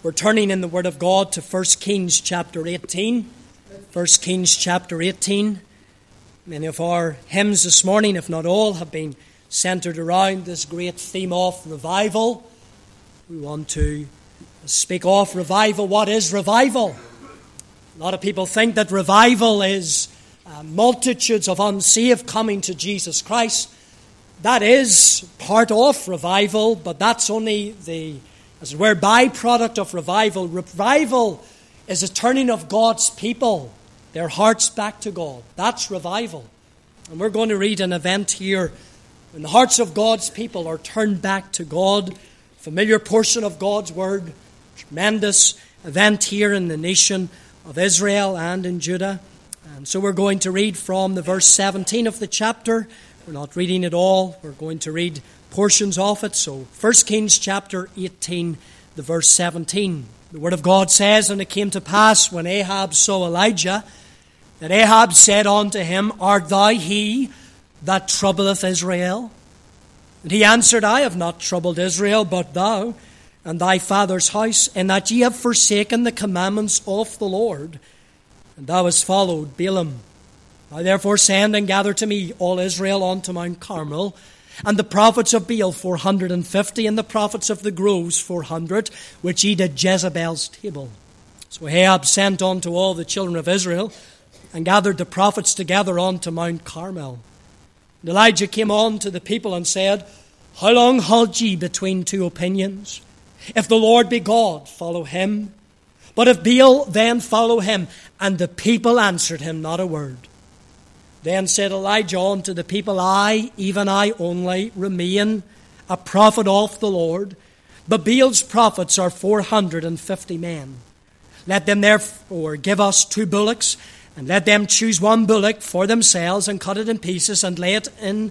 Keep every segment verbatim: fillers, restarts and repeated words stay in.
We're turning in the Word of God to First Kings chapter eighteen. First Kings chapter eighteen. Many of our hymns this morning, if not all, have been centered around this great theme of revival. We want to speak of revival. What is revival? A lot of people think that revival is uh, multitudes of unsaved coming to Jesus Christ. That is part of revival, but that's only the, as it were, byproduct of revival. Revival is a turning of God's people, their hearts back to God. That's revival. And we're going to read an event here when the hearts of God's people are turned back to God. Familiar portion of God's Word. Tremendous event here in the nation of Israel and in Judah. And so we're going to read from the verse seventeen of the chapter. We're not reading it all. We're going to read portions of it. So First Kings chapter eighteen, the verse seventeen. The Word of God says, "And it came to pass, when Ahab saw Elijah, that Ahab said unto him, Art thou he that troubleth Israel? And he answered, I have not troubled Israel, but thou and thy father's house, in that ye have forsaken the commandments of the Lord, and thou hast followed Balaam. Now therefore send and gather to me all Israel unto Mount Carmel, and the prophets of Baal four hundred and fifty, and the prophets of the groves four hundred, which eat at Jezebel's table. So Ahab sent unto all the children of Israel, and gathered the prophets together unto Mount Carmel. And Elijah came on to the people and said, How long halt ye between two opinions? If the Lord be God, follow him. But if Baal, then follow him. And the people answered him not a word. Then said Elijah unto the people, I, even I only, remain a prophet of the Lord. But Baal's prophets are four hundred and fifty men. Let them therefore give us two bullocks, and let them choose one bullock for themselves, and cut it in pieces, and lay it in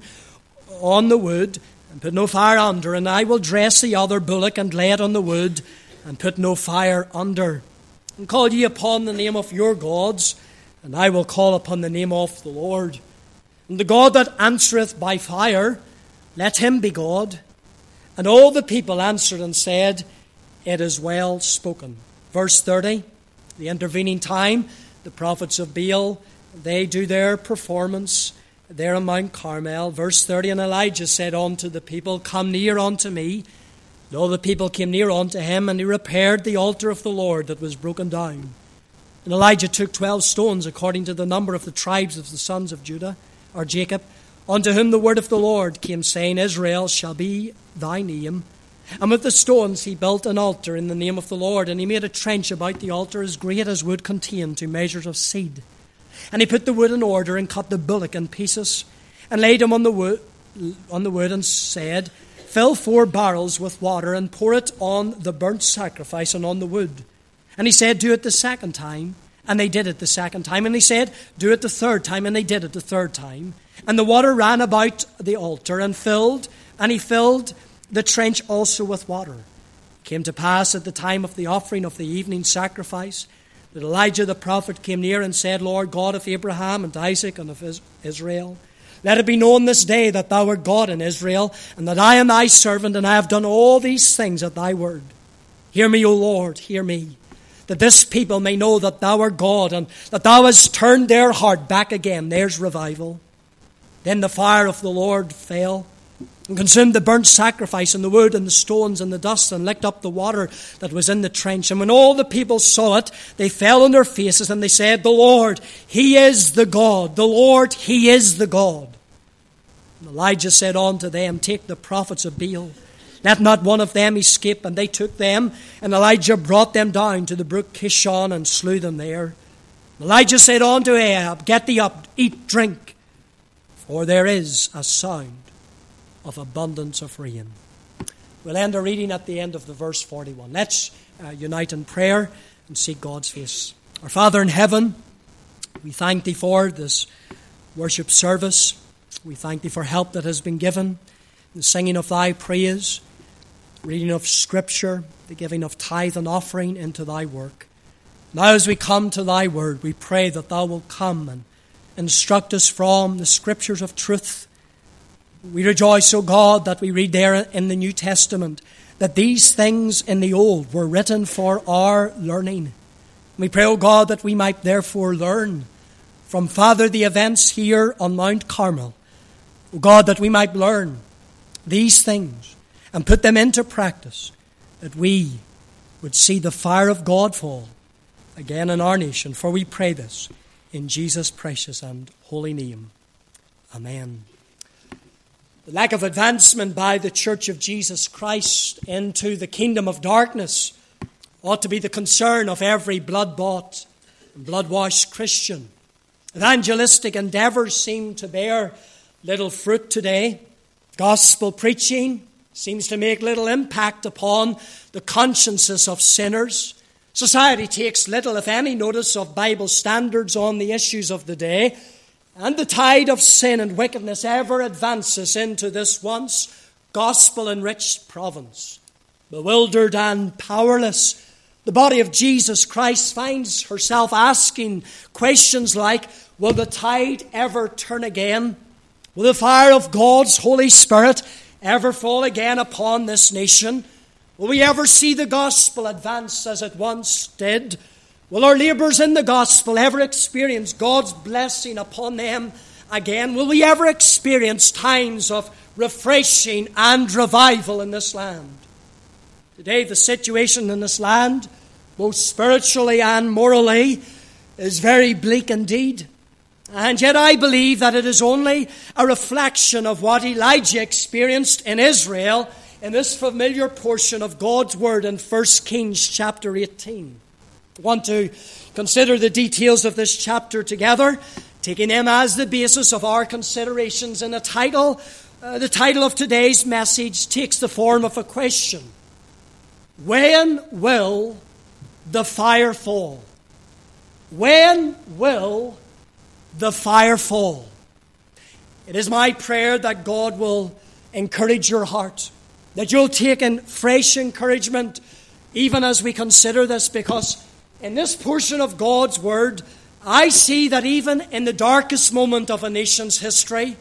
on the wood, and put no fire under. And I will dress the other bullock, and lay it on the wood, and put no fire under. And call ye upon the name of your gods, and I will call upon the name of the Lord. And the God that answereth by fire, let him be God. And all the people answered and said, It is well spoken." Verse thirty, the intervening time, the prophets of Baal, they do their performance there on Mount Carmel. Verse thirty, "And Elijah said unto the people, Come near unto me. And all the people came near unto him, and he repaired the altar of the Lord that was broken down. And Elijah took twelve stones, according to the number of the tribes of the sons of Judah, or Jacob, unto whom the word of the Lord came, saying, Israel shall be thy name. And with the stones he built an altar in the name of the Lord, and he made a trench about the altar as great as would contain two measures of seed. And he put the wood in order, and cut the bullock in pieces, and laid him on the wood, on the wood, and said, Fill four barrels with water, and pour it on the burnt sacrifice and on the wood. And he said, Do it the second time. And they did it the second time. And he said, Do it the third time. And they did it the third time. And the water ran about the altar, and filled, and he filled the trench also with water. It came to pass at the time of the offering of the evening sacrifice, that Elijah the prophet came near and said, Lord God of Abraham and Isaac and of Israel, let it be known this day that thou art God in Israel, and that I am thy servant, and I have done all these things at thy word. Hear me, O Lord, hear me, that this people may know that thou art God, and that thou hast turned their heart back again." There's revival. Then the fire of the Lord fell, and consumed the burnt sacrifice, and the wood, and the stones, and the dust, and licked up the water that was in the trench. And when all the people saw it, they fell on their faces, and they said, The Lord, He is the God. The Lord, He is the God. And Elijah said unto them, Take the prophets of Baal, let not one of them escape. And they took them, and Elijah brought them down to the brook Kishon, and slew them there. And Elijah said unto Ahab, Get thee up, eat, drink, for there is a sound of abundance of rain. We'll end our reading at the end of the verse forty-one. Let's uh, unite in prayer and seek God's face. Our Father in heaven, we thank Thee for this worship service. We thank Thee for help that has been given, the singing of Thy praise, reading of Scripture, the giving of tithe and offering into Thy work. Now as we come to Thy word, we pray that Thou wilt come and instruct us from the Scriptures of truth. We rejoice, O God, that we read there in the New Testament that these things in the old were written for our learning. We pray, O God, that we might therefore learn from, Father, the events here on Mount Carmel. O God, that we might learn these things and put them into practice, that we would see the fire of God fall again in our nation. For we pray this in Jesus' precious and holy name. Amen. The lack of advancement by the Church of Jesus Christ into the kingdom of darkness ought to be the concern of every blood-bought and blood-washed Christian. Evangelistic endeavors seem to bear little fruit today. Gospel preaching seems to make little impact upon the consciences of sinners. Society takes little, if any, notice of Bible standards on the issues of the day. And the tide of sin and wickedness ever advances into this once gospel-enriched province. Bewildered and powerless, the body of Jesus Christ finds herself asking questions like, will the tide ever turn again? Will the fire of God's Holy Spirit ever fall again upon this nation? Will we ever see the gospel advance as it once did? Will our labours in the gospel ever experience God's blessing upon them again? Will we ever experience times of refreshing and revival in this land? Today, the situation in this land, both spiritually and morally, is very bleak indeed. And yet I believe that it is only a reflection of what Elijah experienced in Israel in this familiar portion of God's Word in First Kings chapter eighteen. I want to consider the details of this chapter together, taking them as the basis of our considerations. And the title, uh, the title of today's message takes the form of a question. When will the fire fall? When will the fire fall? It is my prayer that God will encourage your heart, that you'll take in fresh encouragement even as we consider this, because in this portion of God's Word, I see that even in the darkest moment of a nation's history,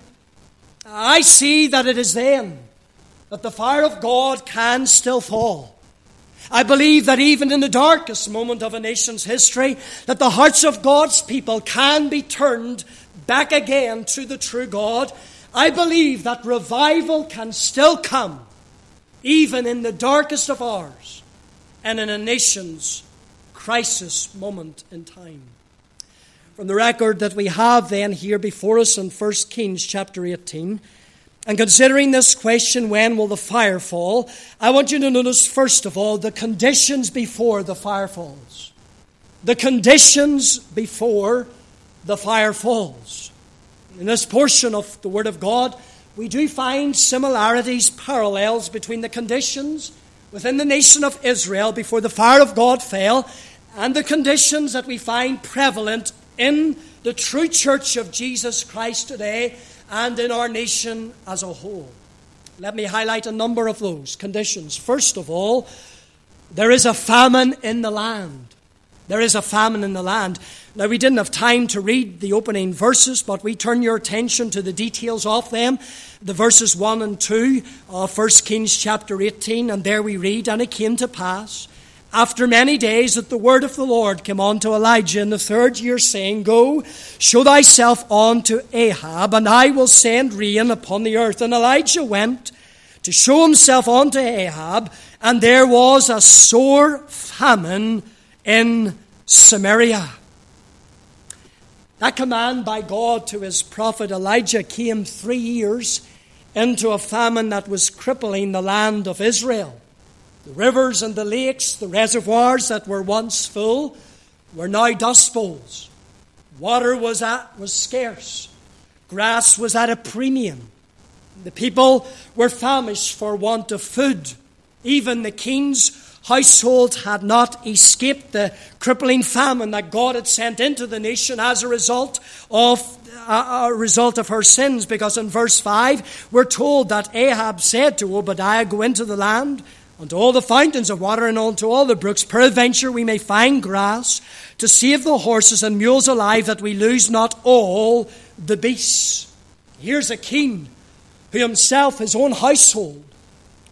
I see that it is then that the fire of God can still fall. I believe that even in the darkest moment of a nation's history, that the hearts of God's people can be turned back again to the true God. I believe that revival can still come, even in the darkest of hours and in a nation's crisis moment in time. From the record that we have then here before us in First Kings chapter eighteen, and considering this question, when will the fire fall, I want you to notice first of all the conditions before the fire falls. The conditions before the fire falls. In this portion of the Word of God, we do find similarities, parallels between the conditions within the nation of Israel before the fire of God fell and the conditions that we find prevalent in the true church of Jesus Christ today and in our nation as a whole. Let me highlight a number of those conditions. First of all, there is a famine in the land. There is a famine in the land. Now, we didn't have time to read the opening verses, but we turn your attention to the details of them. The verses one and two of First Kings chapter eighteen, and there we read, "And it came to pass, after many days, that the word of the Lord came unto Elijah in the third year, saying, Go, show thyself unto Ahab, and I will send rain upon the earth. And Elijah went to show himself unto Ahab, and there was a sore famine in Samaria." That command by God to his prophet Elijah came three years into a famine that was crippling the land of Israel. The rivers and the lakes, the reservoirs that were once full, were now dust bowls. Water was at, was scarce. Grass was at a premium. The people were famished for want of food. Even the king's household had not escaped the crippling famine that God had sent into the nation as a result of a, a result of her sins. Because in verse five, we're told that Ahab said to Obadiah, "Go into the land, unto all the fountains of water, and unto all the brooks. Peradventure we may find grass, to save the horses and mules alive, that we lose not all the beasts." Here's a king who himself, his own household,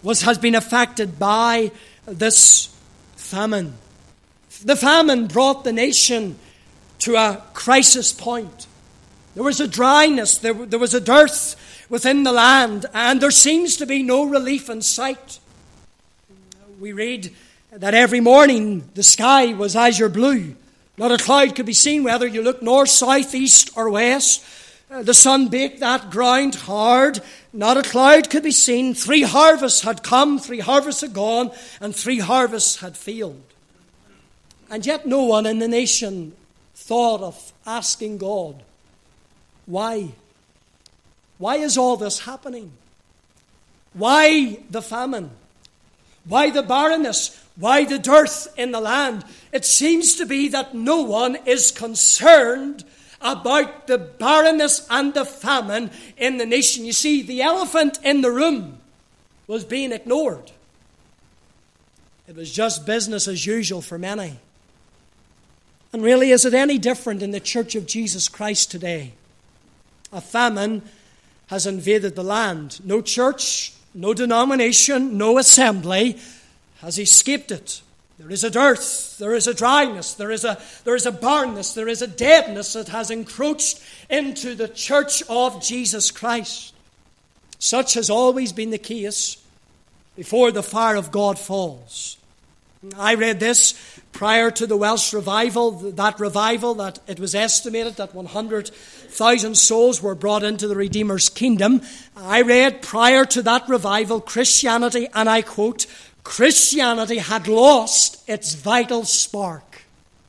was has been affected by this famine. The famine brought the nation to a crisis point. There was a dryness, there, there was a dearth within the land, and there seems to be no relief in sight. We read that every morning the sky was azure blue. Not a cloud could be seen whether you looked north, south, east or west. Uh, the sun baked that ground hard. Not a cloud could be seen. Three harvests had come, three harvests had gone, and three harvests had failed. And yet no one in the nation thought of asking God, why? Why is all this happening? Why the famine? Why the barrenness? Why the dearth in the land? It seems to be that no one is concerned about the barrenness and the famine in the nation. You see, the elephant in the room was being ignored. It was just business as usual for many. And really, is it any different in the Church of Jesus Christ today? A famine has invaded the land. No church, no denomination, no assembly has escaped it. There is a dearth, there is a dryness, there is a, there is a barrenness, there is a deadness that has encroached into the Church of Jesus Christ. Such has always been the case before the fire of God falls. I read this prior to the Welsh revival, that revival that it was estimated that one hundred thousand souls were brought into the Redeemer's kingdom. I read prior to that revival, Christianity, and I quote, Christianity had lost its vital spark.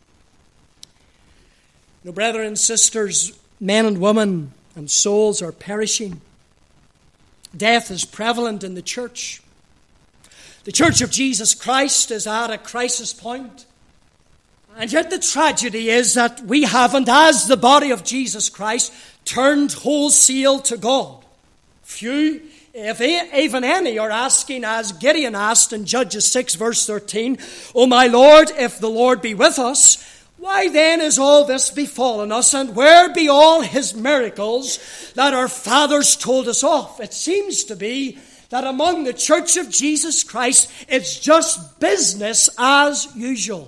No, brethren and sisters, men and women and souls are perishing. Death is prevalent in the church. The Church of Jesus Christ is at a crisis point. And yet the tragedy is that we haven't, as the body of Jesus Christ, turned wholesale to God. Few, if even any, are asking, as Gideon asked in Judges six verse thirteen, O my Lord, if the Lord be with us, why then is all this befallen us, and where be all his miracles that our fathers told us of? It seems to be that among the Church of Jesus Christ, it's just business as usual.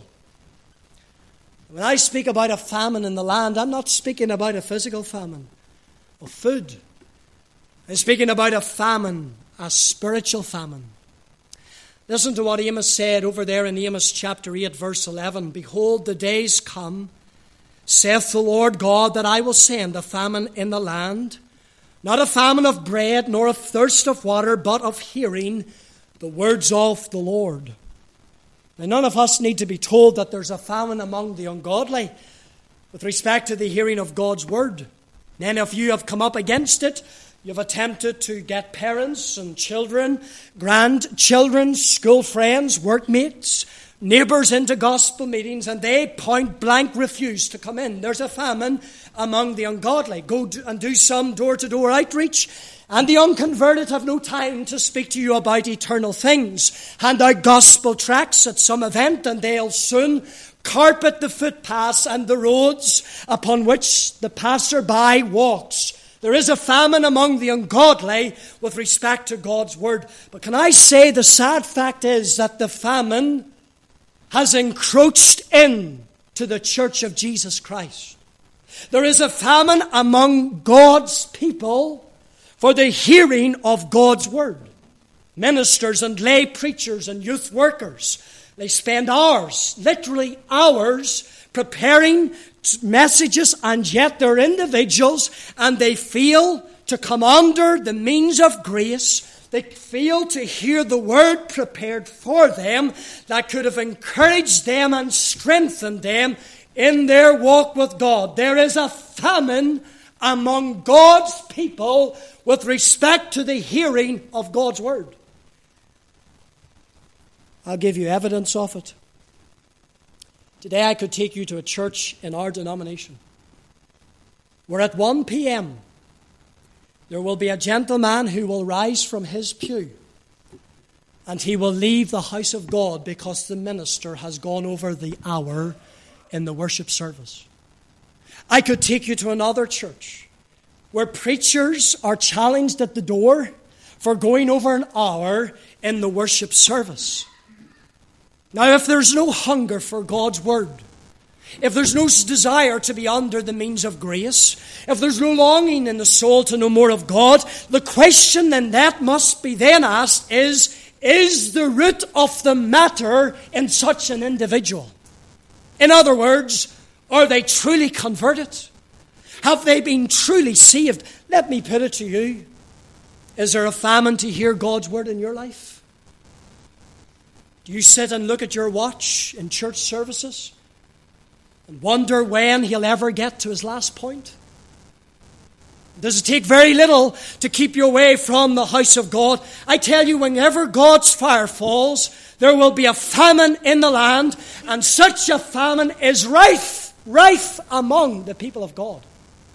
When I speak about a famine in the land, I'm not speaking about a physical famine of food. I'm speaking about a famine, a spiritual famine. Listen to what Amos said over there in Amos chapter eight, verse eleven. Behold, the days come, saith the Lord God, that I will send a famine in the land, not a famine of bread, nor of thirst of water, but of hearing the words of the Lord. Now, none of us need to be told that there's a famine among the ungodly with respect to the hearing of God's word. Many of you have come up against it. You've attempted to get parents and children, grandchildren, school friends, workmates, neighbours into gospel meetings, and they point blank refuse to come in. There's a famine among the ungodly. Go and do some door-to-door outreach, and the unconverted have no time to speak to you about eternal things. Hand out gospel tracts at some event, and they'll soon carpet the footpaths and the roads upon which the passer-by walks. There is a famine among the ungodly with respect to God's word. But can I say the sad fact is that the famine has encroached in to the Church of Jesus Christ. There is a famine among God's people for the hearing of God's word. Ministers and lay preachers and youth workers, they spend hours, literally hours, preparing messages, and yet they're individuals and they fail to come under the means of grace. They fail to hear the word prepared for them that could have encouraged them and strengthened them in their walk with God. There is a famine among God's people with respect to the hearing of God's word. I'll give you evidence of it. Today I could take you to a church in our denomination where at one p.m. there will be a gentleman who will rise from his pew and he will leave the house of God because the minister has gone over the hour in the worship service. I could take you to another church where preachers are challenged at the door for going over an hour in the worship service. Now, if there's no hunger for God's Word, if there's no desire to be under the means of grace, if there's no longing in the soul to know more of God, the question then that must be then asked is, is the root of the matter in such an individual? In other words, are they truly converted? Have they been truly saved? Let me put it to you. Is there a famine to hear God's Word in your life? Do you sit and look at your watch in church services and wonder when he'll ever get to his last point? Does it take very little to keep you away from the house of God? I tell you, whenever God's fire falls, there will be a famine in the land, and such a famine is rife, rife among the people of God.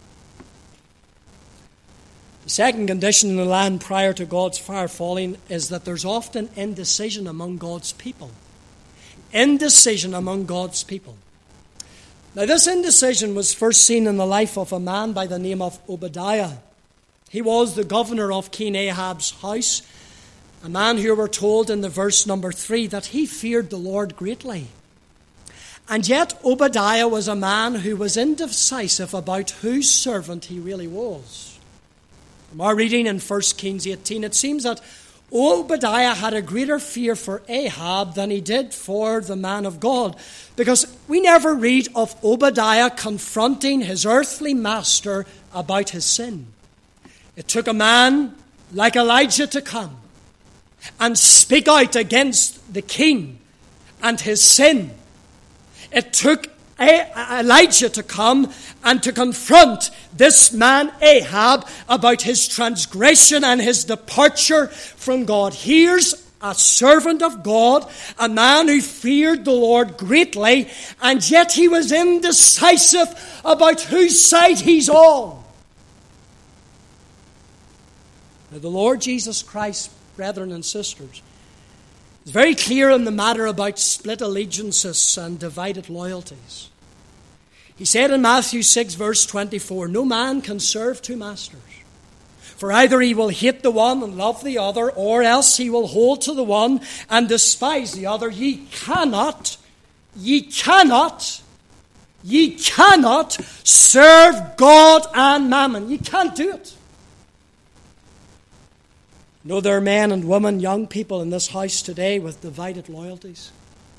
The second condition in the land prior to God's fire falling is that there's often indecision among God's people. Indecision among God's people. Now, this indecision was first seen in the life of a man by the name of Obadiah. He was the governor of King Ahab's house, a man who we're told in the verse number three that he feared the Lord greatly. And yet Obadiah was a man who was indecisive about whose servant he really was. From our reading in First Kings eighteen, it seems that Obadiah had a greater fear for Ahab than he did for the man of God, because we never read of Obadiah confronting his earthly master about his sin. It took a man like Elijah to come and speak out against the king and his sin. It took Elijah to come and to confront this man Ahab about his transgression and his departure from God. Here's a servant of God, a man who feared the Lord greatly, and yet he was indecisive about whose side he's on. Now, the Lord Jesus Christ, brethren and sisters, is very clear in the matter about split allegiances and divided loyalties. He said in Matthew six, verse twenty-four, "No man can serve two masters. For either he will hate the one and love the other, or else he will hold to the one and despise the other. Ye cannot, ye cannot, ye cannot serve God and mammon." You can't do it. You know, there are men and women, young people in this house today with divided loyalties.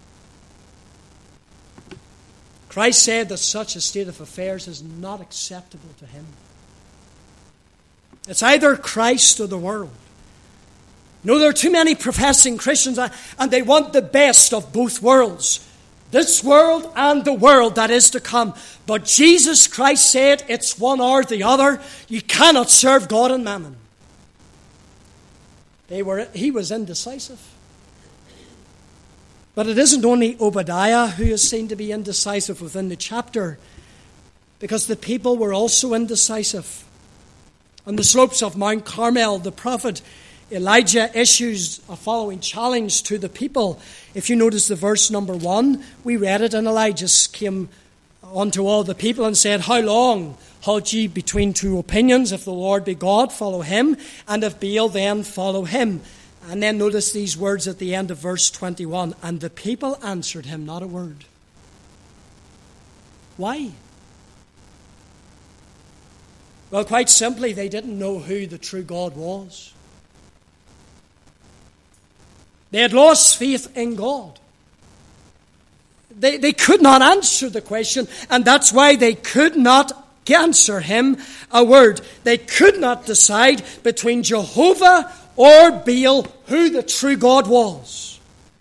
Christ said that such a state of affairs is not acceptable to him. It's either Christ or the world. No, there are too many professing Christians, and they want the best of both worlds. This world and the world that is to come. But Jesus Christ said it's one or the other. You cannot serve God and mammon. They were, he was indecisive. But it isn't only Obadiah who is seen to be indecisive within the chapter, because the people were also indecisive. On the slopes of Mount Carmel, the prophet Elijah issues a following challenge to the people. If you notice the verse number one, we read it, and Elijah came unto all the people and said, "How long halt ye between two opinions? If the Lord be God, follow him, and if Baal, then follow him." And then notice these words at the end of verse twenty-one. "And the people answered him not a word." Why? Well, quite simply, they didn't know who the true God was. They had lost faith in God. They, they could not answer the question, and that's why they could not answer him a word. They could not decide between Jehovah or Baal who the true God was.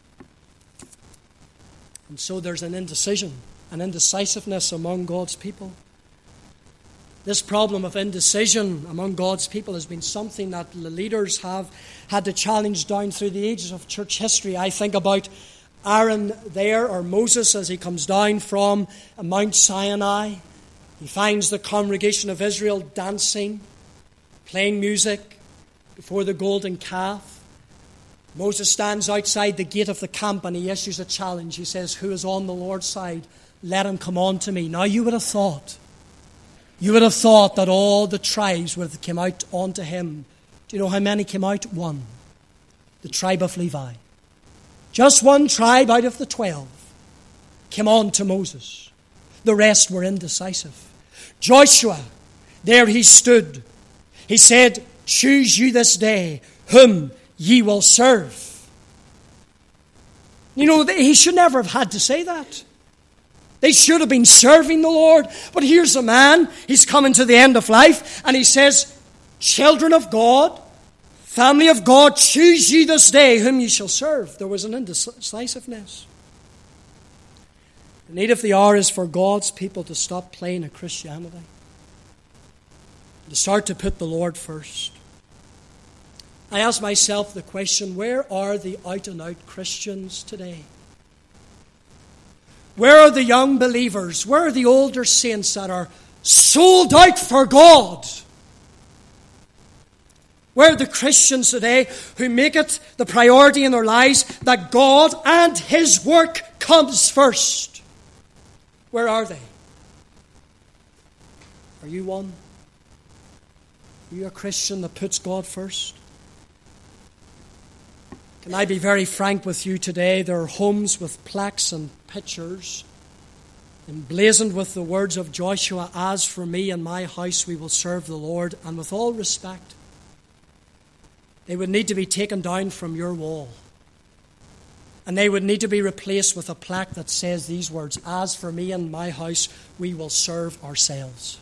And so there's an indecision, an indecisiveness among God's people. This problem of indecision among God's people has been something that the leaders have had to challenge down through the ages of church history. I think about Aaron there, or Moses, as he comes down from Mount Sinai. He finds the congregation of Israel dancing, playing music before the golden calf. Moses stands outside the gate of the camp and he issues a challenge. He says, "Who is on the Lord's side? Let him come on to me." Now you would have thought, you would have thought that all the tribes would have come out onto him Do you know how many came out? One. The tribe of Levi. Just one tribe out of the twelve came on to Moses. The rest were indecisive. Joshua, there he stood. He said, choose you this day whom ye will serve. You know, he should never have had to say that. They should have been serving the Lord. But here's a man, he's coming to the end of life, and he says, children of God, family of God, choose ye this day whom ye shall serve. There was an indecisiveness. The need of the hour is for God's people to stop playing at Christianity, to start to put the Lord first. I ask myself the question, where are the out-and-out Christians today? Where are the young believers? Where are the older saints that are sold out for God? Where are the Christians today who make it the priority in their lives that God and His work comes first? Where are they? Are you one? Are you a Christian that puts God first? Can I be very frank with you today? There are homes with plaques and pictures emblazoned with the words of Joshua, as for me and my house we will serve the Lord. And with all respect, they would need to be taken down from your wall. And they would need to be replaced with a plaque that says these words, as for me and my house we will serve ourselves.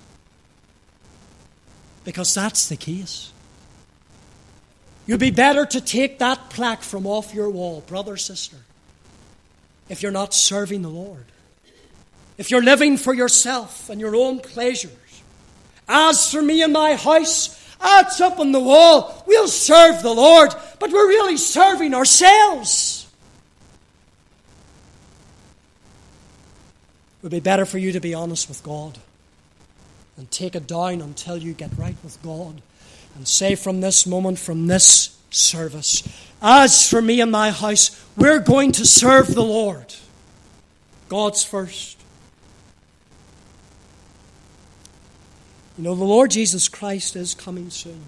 Because that's the case. You'd be better to take that plaque from off your wall, brother, sister, if you're not serving the Lord. If you're living for yourself and your own pleasures. As for me and my house, that's up on the wall. We'll serve the Lord, but we're really serving ourselves. It would be better for you to be honest with God and take it down until you get right with God. And say from this moment, from this service, as for me and my house, we're going to serve the Lord. God's first. You know, the Lord Jesus Christ is coming soon.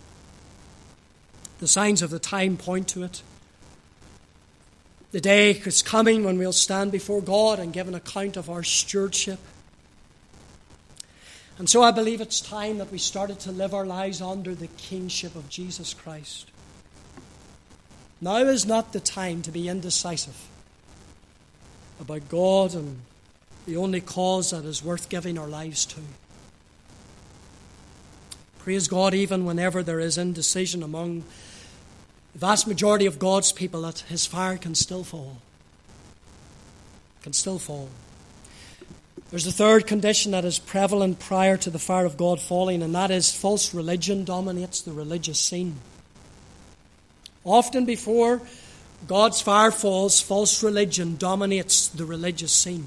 The signs of the time point to it. The day is coming when we'll stand before God and give an account of our stewardship. And so I believe it's time that we started to live our lives under the kingship of Jesus Christ. Now is not the time to be indecisive about God and the only cause that is worth giving our lives to. Praise God, even whenever there is indecision among the vast majority of God's people, that His fire can still fall. Can still fall. There's a third condition that is prevalent prior to the fire of God falling, and that is false religion dominates the religious scene. Often before God's fire falls, false religion dominates the religious scene.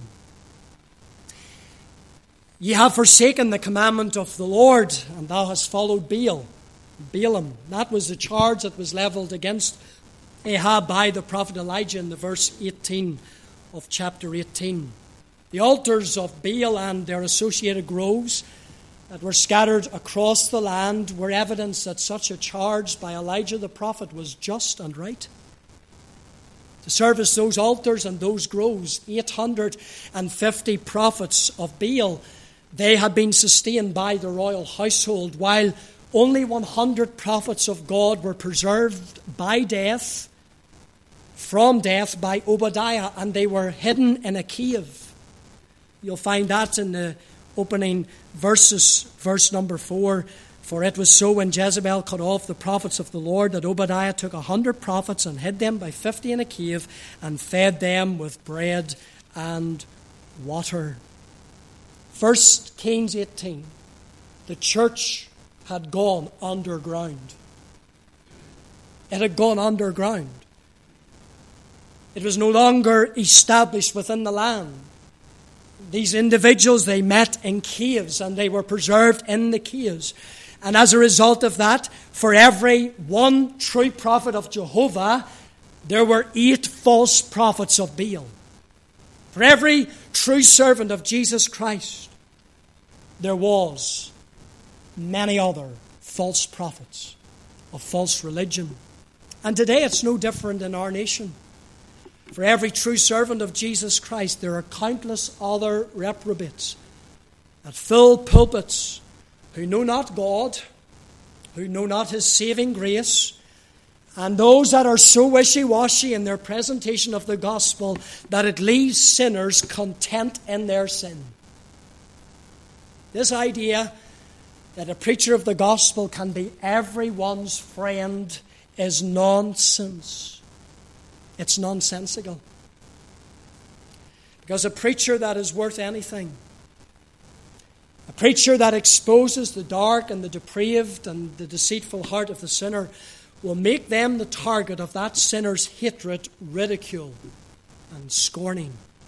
Ye have forsaken the commandment of the Lord, and thou hast followed Baal, Balaam. That was the charge that was leveled against Ahab by the prophet Elijah in the verse eighteen of chapter eighteen. The altars of Baal and their associated groves that were scattered across the land were evidence that such a charge by Elijah the prophet was just and right. To service those altars and those groves, eight hundred fifty prophets of Baal, they had been sustained by the royal household, while only one hundred prophets of God were preserved by death, from death, by Obadiah, and they were hidden in a cave. You'll find that in the opening verses, verse number four. For it was so when Jezebel cut off the prophets of the Lord that Obadiah took a hundred prophets and hid them by fifty in a cave and fed them with bread and water. First Kings eighteen. The church had gone underground. It had gone underground. It was no longer established within the land. These individuals, they met in caves and they were preserved in the caves. And as a result of that, for every one true prophet of Jehovah, there were eight false prophets of Baal. For every true servant of Jesus Christ, there was many other false prophets of false religion. And today it's no different in our nation. For every true servant of Jesus Christ, there are countless other reprobates that fill pulpits who know not God, who know not His saving grace, and those that are so wishy-washy in their presentation of the gospel that it leaves sinners content in their sin. This idea that a preacher of the gospel can be everyone's friend is nonsense. It's nonsensical. Because a preacher that is worth anything, a preacher that exposes the dark and the depraved and the deceitful heart of the sinner, will make them the target of that sinner's hatred, ridicule, and scorning.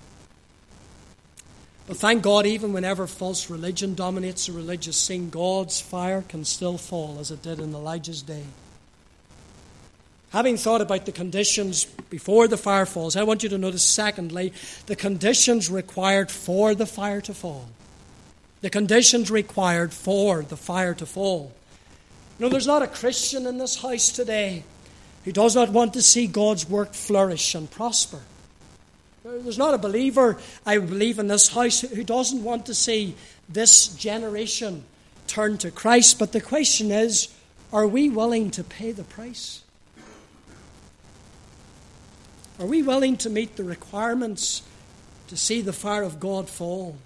But thank God, even whenever false religion dominates a religious scene, God's fire can still fall, as it did in Elijah's day. Having thought about the conditions before the fire falls, I want you to notice, secondly, the conditions required for the fire to fall. The conditions required for the fire to fall. You know, there's not a Christian in this house today who does not want to see God's work flourish and prosper. There's not a believer, I believe, in this house who doesn't want to see this generation turn to Christ. But the question is, are we willing to pay the price? Are we willing to meet the requirements to see the fire of God fall?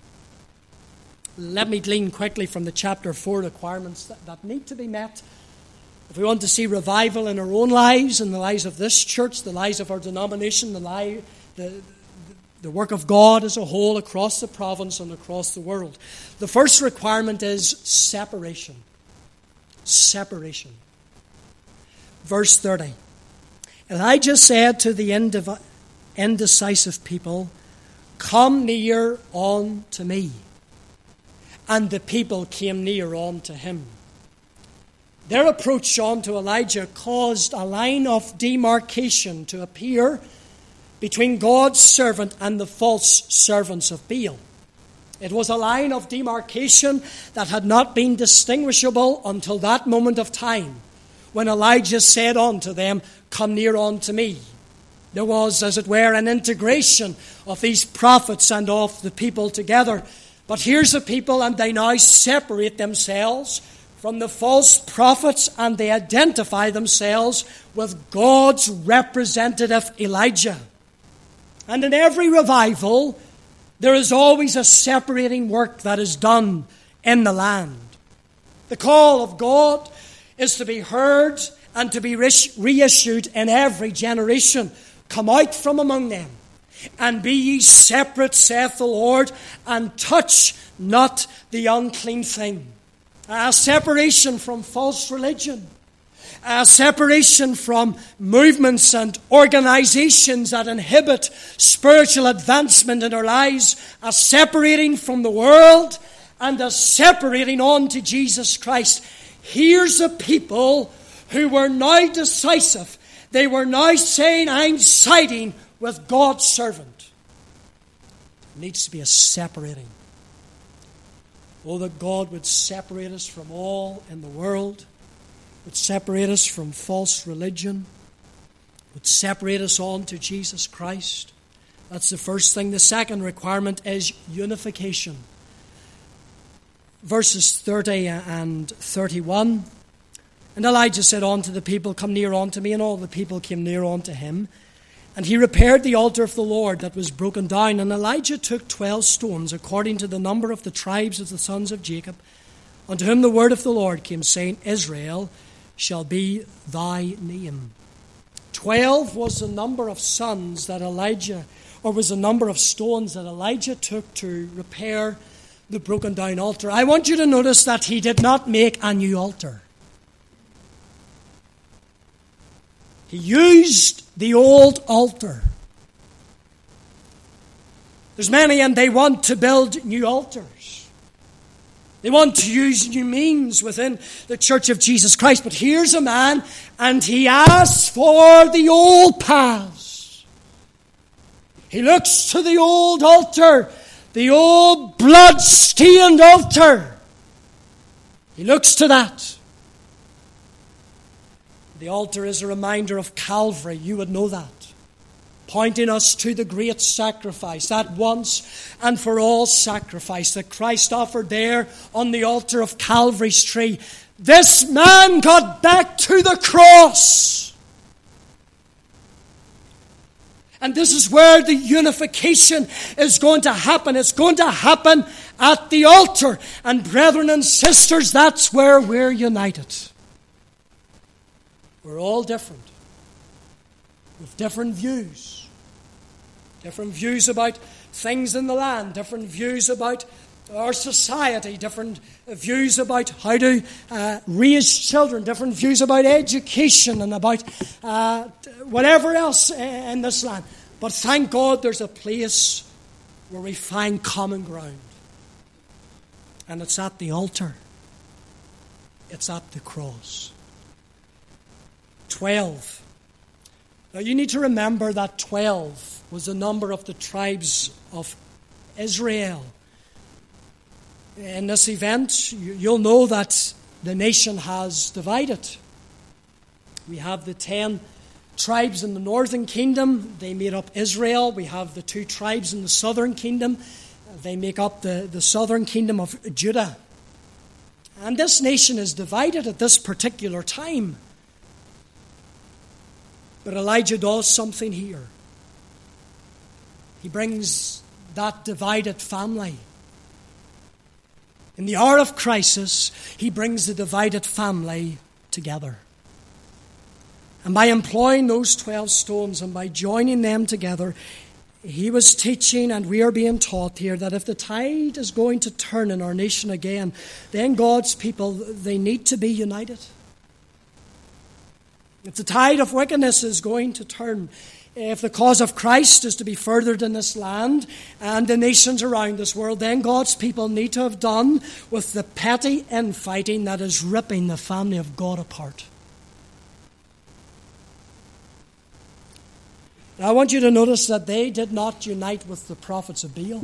Let me glean quickly from the chapter four requirements that, that need to be met. If we want to see revival in our own lives, in the lives of this church, the lives of our denomination, the, li- the, the work of God as a whole across the province and across the world. The first requirement is separation. Separation. Verse thirty. Elijah said to the indecisive people, "Come near unto me." And the people came near unto him. Their approach unto Elijah caused a line of demarcation to appear between God's servant and the false servants of Baal. It was a line of demarcation that had not been distinguishable until that moment of time, when Elijah said unto them, "Come near unto me." There was, as it were, an integration of these prophets and of the people together. But here's the people, and they now separate themselves from the false prophets, and they identify themselves with God's representative Elijah. And in every revival, there is always a separating work that is done in the land. The call of God is to be heard and to be reissued in every generation. Come out from among them, and be ye separate, saith the Lord, and touch not the unclean thing. A separation from false religion. A separation from movements and organizations that inhibit spiritual advancement in our lives. A separating from the world, and a separating on to Jesus Christ. Here's a people who were now decisive. They were now saying, "I'm siding with God's servant." There needs to be a separating. Oh, that God would separate us from all in the world, would separate us from false religion, would separate us on to Jesus Christ. That's the first thing. The second requirement is unification. Verses thirty and thirty-one. And Elijah said unto the people, "Come near unto me." And all the people came near unto him. And he repaired the altar of the Lord that was broken down. And Elijah took twelve stones, according to the number of the tribes of the sons of Jacob, unto whom the word of the Lord came, saying, "Israel shall be thy name." Twelve was the number of sons that Elijah, or was the number of stones that Elijah took to repair the broken down altar. I want you to notice that he did not make a new altar. He used the old altar. There's many, and they want to build new altars. They want to use new means within the Church of Jesus Christ. But here's a man, and he asks for the old paths. He looks to the old altar, the old blood-stained altar. He looks to that. The altar is a reminder of Calvary. You would know that. Pointing us to the great sacrifice, that once and for all sacrifice that Christ offered there on the altar of Calvary's tree. This man got back to the cross. And this is where the unification is going to happen. It's going to happen at the altar. And brethren and sisters, that's where we're united. We're all different, with different views. Different views about things in the land, different views about our society, different views about how to uh, raise children, different views about education and about uh, whatever else in this land. But thank God there's a place where we find common ground. And it's at the altar. It's at the cross. Twelve. Now you need to remember that twelve was the number of the tribes of Israel. In this event, you'll know that the nation has divided. We have the ten tribes in the northern kingdom. They made up Israel. We have the two tribes in the southern kingdom. They make up the, the southern kingdom of Judah. And this nation is divided at this particular time. But Elijah does something here. He brings that divided family. In the hour of crisis, he brings the divided family together. And by employing those twelve stones and by joining them together, he was teaching, and we are being taught here, that if the tide is going to turn in our nation again, then God's people, they need to be united. If the tide of wickedness is going to turn, if the cause of Christ is to be furthered in this land and the nations around this world, then God's people need to have done with the petty infighting that is ripping the family of God apart. Now, I want you to notice that they did not unite with the prophets of Baal.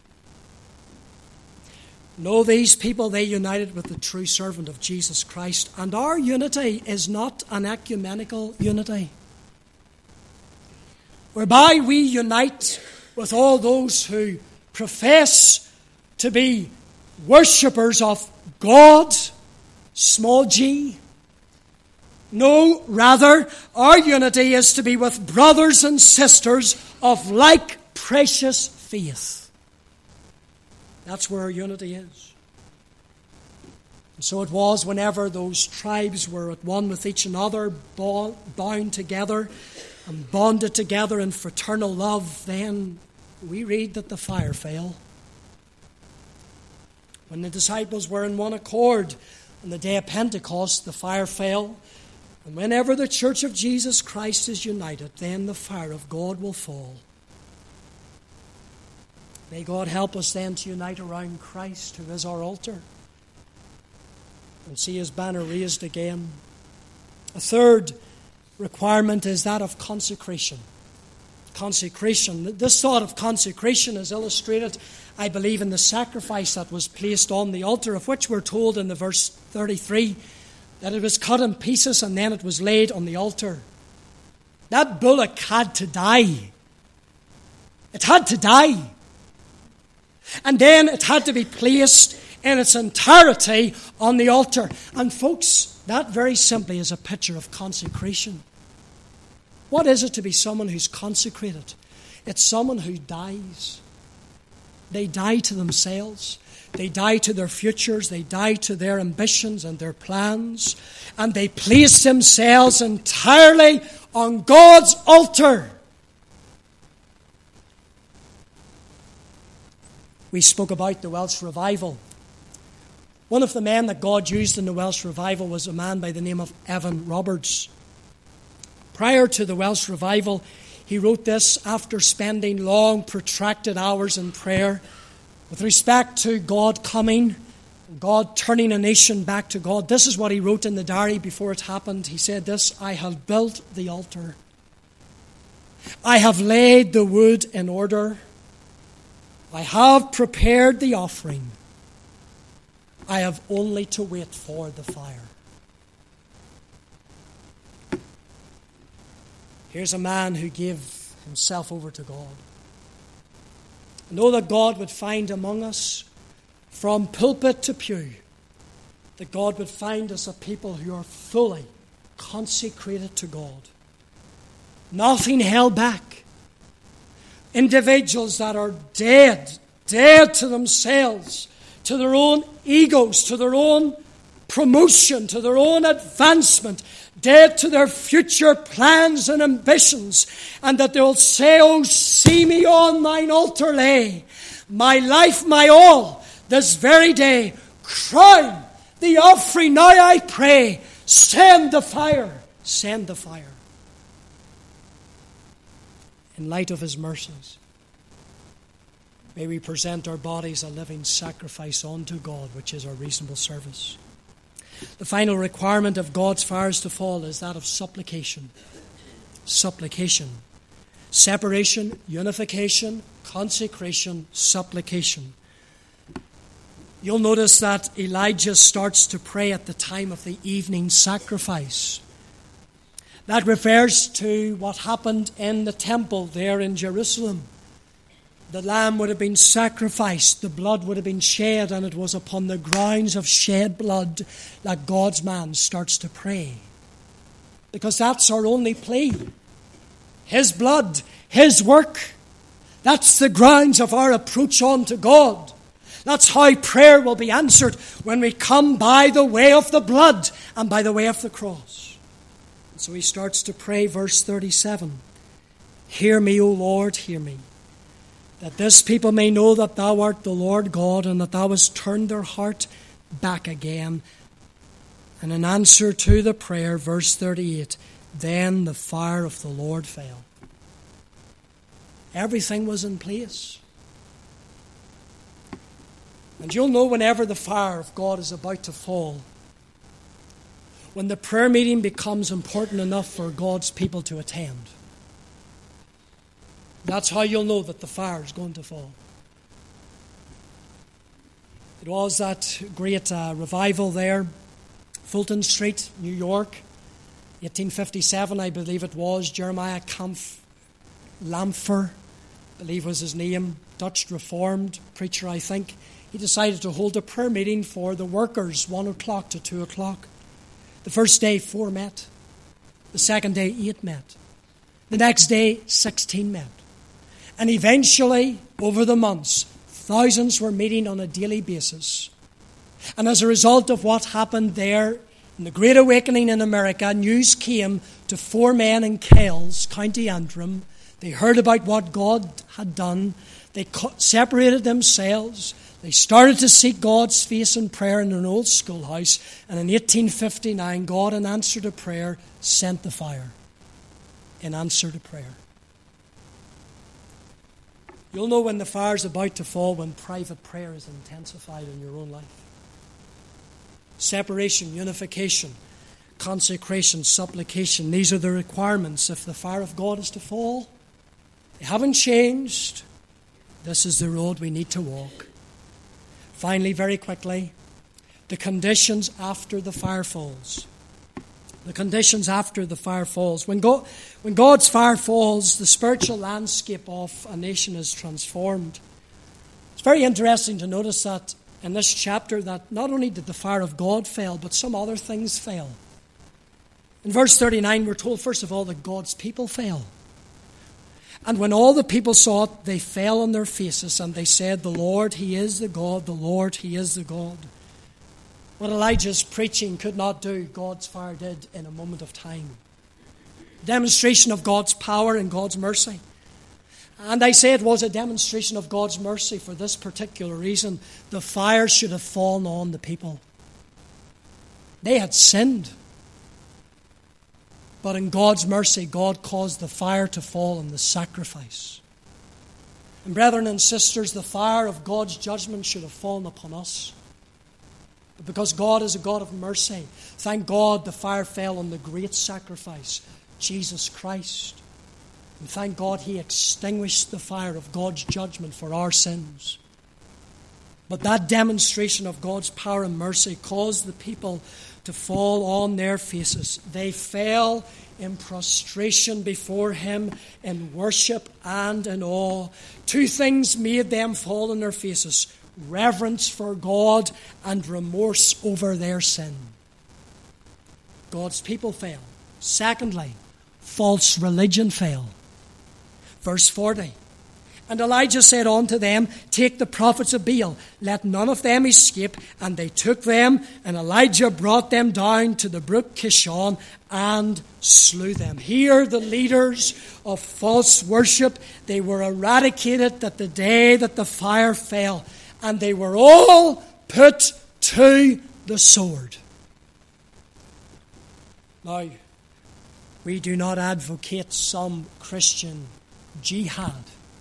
No, these people, they united with the true servant of Jesus Christ. And our unity is not an ecumenical unity, whereby we unite with all those who profess to be worshippers of God, small g. No, rather, our unity is to be with brothers and sisters of like precious faith. That's where our unity is. And so it was whenever those tribes were at one with each another, bound together and bonded together in fraternal love, then we read that the fire fell. When the disciples were in one accord on the day of Pentecost, the fire fell. And whenever the church of Jesus Christ is united, then the fire of God will fall. May God help us then to unite around Christ, who is our altar, and see his banner raised again. A third requirement is that of consecration. Consecration. This thought of consecration is illustrated, I believe, in the sacrifice that was placed on the altar, of which we're told in the verse thirty-three that it was cut in pieces and then it was laid on the altar. That bullock had to die. It had to die. And then it had to be placed in its entirety on the altar. And folks, that very simply is a picture of consecration. What is it to be someone who's consecrated? It's someone who dies. They die to themselves. They die to their futures. They die to their ambitions and their plans. And they place themselves entirely on God's altar. We spoke about the Welsh revival. One of the men that God used in the Welsh revival was a man by the name of Evan Roberts. Prior to the Welsh revival, he wrote this after spending long, protracted hours in prayer with respect to God coming, God turning a nation back to God. This is what he wrote in the diary before it happened. He said this: I have built the altar. I have laid the wood in order. I have prepared the offering. I have only to wait for the fire. Here's a man who gave himself over to God. Know that God would find among us, from pulpit to pew, that God would find us a people who are fully consecrated to God. Nothing held back. Individuals that are dead, dead to themselves, to their own egos, to their own promotion, to their own advancement, dead to their future plans and ambitions, and that they will say, "Oh, see me on thine altar lay, my life, my all, this very day. Crown the offering now, I pray. Send the fire, send the fire." In light of his mercies, may we present our bodies a living sacrifice unto God, which is our reasonable service. The final requirement of God's fires to fall is that of supplication. Supplication. Separation, unification, consecration, supplication. You'll notice that Elijah starts to pray at the time of the evening sacrifice. That refers to what happened in the temple there in Jerusalem. The lamb would have been sacrificed, the blood would have been shed, and it was upon the grounds of shed blood that God's man starts to pray. Because that's our only plea. His blood, His work. That's the grounds of our approach unto God. That's how prayer will be answered, when we come by the way of the blood and by the way of the cross. And so he starts to pray, verse thirty-seven. "Hear me, O Lord, hear me, that this people may know that thou art the Lord God, and that thou hast turned their heart back again." And in answer to the prayer, verse thirty-eight, "Then the fire of the Lord fell." Everything was in place. And you'll know whenever the fire of God is about to fall, when the prayer meeting becomes important enough for God's people to attend. That's how you'll know that the fire is going to fall. It was that great uh, revival there, Fulton Street, New York, eighteen fifty-seven, I believe it was. Jeremiah Kampf Lampfer, I believe was his name, Dutch Reformed preacher, I think. He decided to hold a prayer meeting for the workers, one o'clock to two o'clock. The first day, four met. The second day, eight met. The next day, sixteen met. And eventually, over the months, thousands were meeting on a daily basis. And as a result of what happened there in the Great Awakening in America, news came to four men in Kells, County Antrim. They heard about what God had done. They separated themselves. They started to seek God's face in prayer in an old schoolhouse. And in eighteen fifty-nine, God, in answer to prayer, sent the fire. In answer to prayer. You'll know when the fire's about to fall when private prayer is intensified in your own life. Separation, unification, consecration, supplication. These are the requirements if the fire of God is to fall. They haven't changed. This is the road we need to walk. Finally, very quickly, the conditions after the fire falls. The conditions after the fire falls. When, God, when God's fire falls, the spiritual landscape of a nation is transformed. It's very interesting to notice that in this chapter that not only did the fire of God fail, but some other things fell. In verse thirty-nine, we're told, first of all, that God's people fell. And when all the people saw it, they fell on their faces, and they said, "The Lord, He is the God, the Lord, He is the God." What Elijah's preaching could not do, God's fire did in a moment of time. Demonstration of God's power and God's mercy. And I say it was a demonstration of God's mercy for this particular reason. The fire should have fallen on the people. They had sinned. But in God's mercy, God caused the fire to fall on the sacrifice. And brethren and sisters, the fire of God's judgment should have fallen upon us. But because God is a God of mercy, thank God the fire fell on the great sacrifice, Jesus Christ. And thank God He extinguished the fire of God's judgment for our sins. But that demonstration of God's power and mercy caused the people to fall on their faces. They fell in prostration before him, in worship and in awe. Two things made them fall on their faces: reverence for God and remorse over their sin. God's people fell. Secondly, false religion fell. Verse forty. And Elijah said unto them, Take the prophets of Baal, let none of them escape. And they took them, and Elijah brought them down to the brook Kishon and slew them. Here the leaders of false worship, they were eradicated at the day that the fire fell. And they were all put to the sword. Now, we do not advocate some Christian jihad.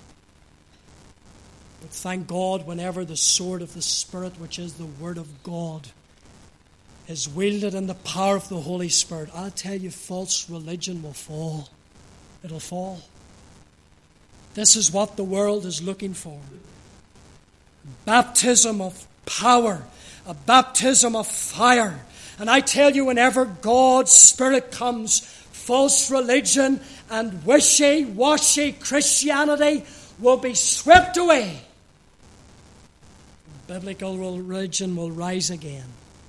But thank God, whenever the sword of the Spirit, which is the Word of God, is wielded in the power of the Holy Spirit, I'll tell you, false religion will fall. It'll fall. This is what the world is looking for. Baptism of power, a baptism of fire. And I tell you, whenever God's Spirit comes, false religion and wishy-washy Christianity will be swept away. Biblical religion will rise again.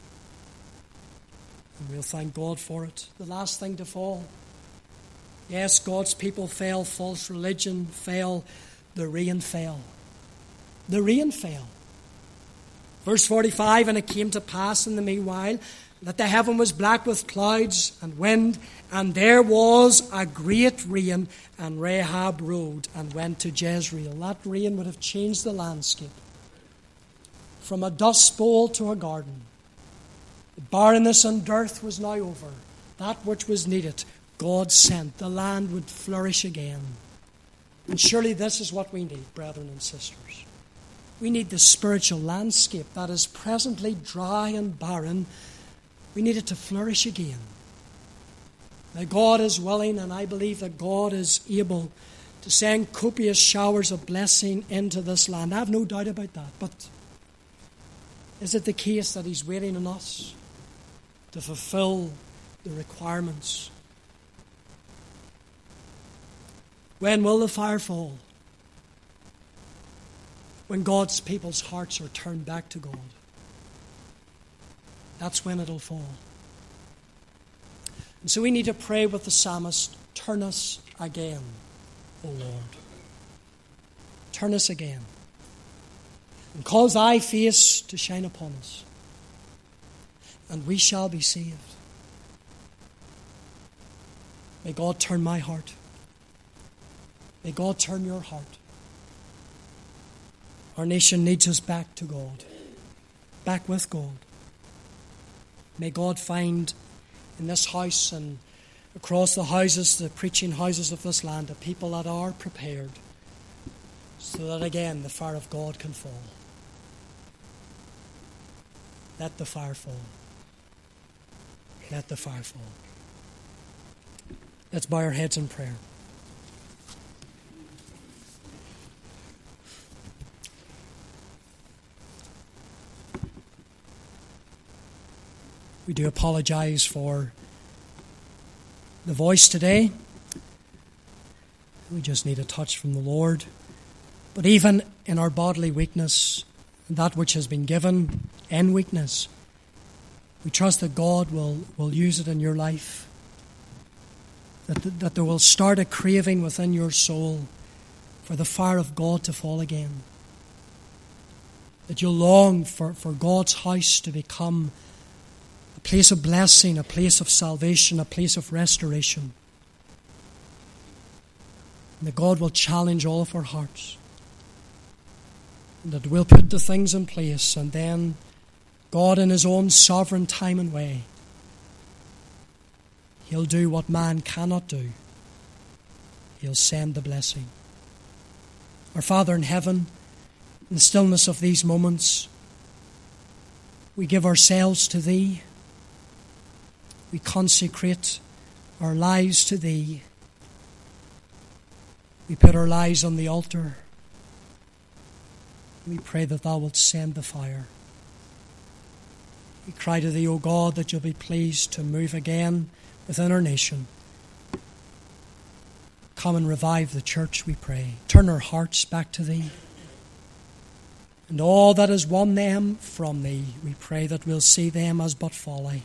And we'll thank God for it. The last thing to fall. Yes, God's people fell. False religion fell. The rain fell. The rain fell. Verse forty-five, And it came to pass in the meanwhile that the heaven was black with clouds and wind, and there was a great rain, and Rahab rode and went to Jezreel. That rain would have changed the landscape from a dust bowl to a garden. The barrenness and dearth was now over. That which was needed, God sent. The land would flourish again. And surely this is what we need, brethren and sisters. We need the spiritual landscape that is presently dry and barren. We need it to flourish again. Now God is willing, and I believe that God is able to send copious showers of blessing into this land. I have no doubt about that. But is it the case that He's waiting on us to fulfill the requirements? When will the fire fall? When God's people's hearts are turned back to God. That's when it'll fall. And so we need to pray with the psalmist, turn us again, O Lord. Turn us again. And cause thy face to shine upon us. And we shall be saved. May God turn my heart. May God turn your heart. Our nation needs us back to God. Back with God. May God find in this house and across the houses, the preaching houses of this land, a people that are prepared so that again the fire of God can fall. Let the fire fall. Let the fire fall. Let's bow our heads in prayer. We do apologize for the voice today. We just need a touch from the Lord. But even in our bodily weakness, that which has been given in weakness, we trust that God will, will use it in your life. That, that there will start a craving within your soul for the fire of God to fall again. That you'll long for, for God's house to become a place of blessing, a place of salvation, a place of restoration. And that God will challenge all of our hearts. And that we'll put the things in place, and then God in His own sovereign time and way, He'll do what man cannot do. He'll send the blessing. Our Father in heaven, in the stillness of these moments, we give ourselves to Thee. We consecrate our lives to Thee. We put our lives on the altar. We pray that Thou wilt send the fire. We cry to Thee, O God, that You'll be pleased to move again within our nation. Come and revive the church, we pray. Turn our hearts back to Thee. And all that has won them from Thee, we pray that we'll see them as but folly.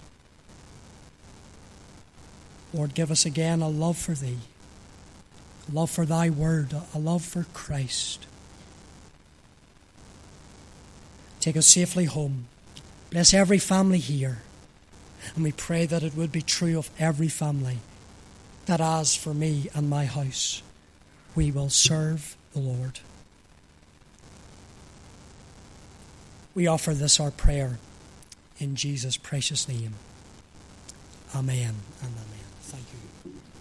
Lord, give us again a love for Thee, a love for Thy Word, a love for Christ. Take us safely home. Bless every family here. And we pray that it would be true of every family, that as for me and my house, we will serve the Lord. We offer this our prayer in Jesus' precious name. Amen and amen. Thank you.